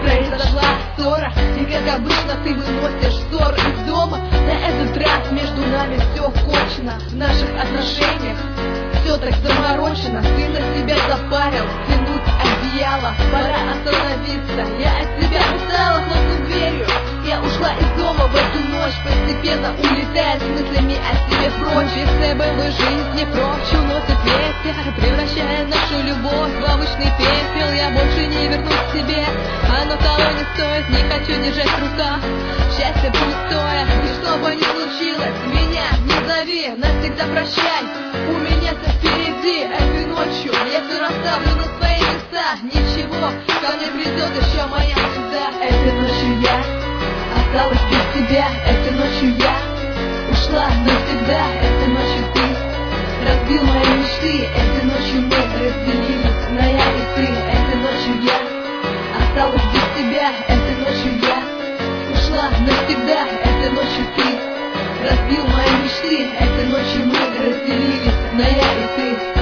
произошла ссора, и как обычно ты выносишь ссор из дома. На этот раз между нами все кончено, в наших отношениях все так заморочено. Ты на себя запарил, тянуть одеяло, пора остановиться. Я от тебя устала, хлопнув дверью, я ушла из дома в эту ночь, постепенно улетая с мыслями о себе прочь. Чистая была жизни прочь уносит ветер, превращая нашу любовь в обычный пепел. Я больше не вернусь к тебе, оно того не стоит, не хочу держать в руках счастье пустое. И что бы ни случилось, меня не зови, навсегда прощай, у меня все впереди. Этой ночью я все расставлю на свои места, ничего, ко мне придет еще моя звезда. Этой ночью я осталась без тебя, этой ночью я ушла навсегда. Этой ночью ты разбил мои мечты, этой ночью мы разделились на я и ты. Этой ночью я осталась без тебя, этой ночью я ушла навсегда. Этой ночью ты разбил мои мечты, этой ночью мы разделились на я и ты.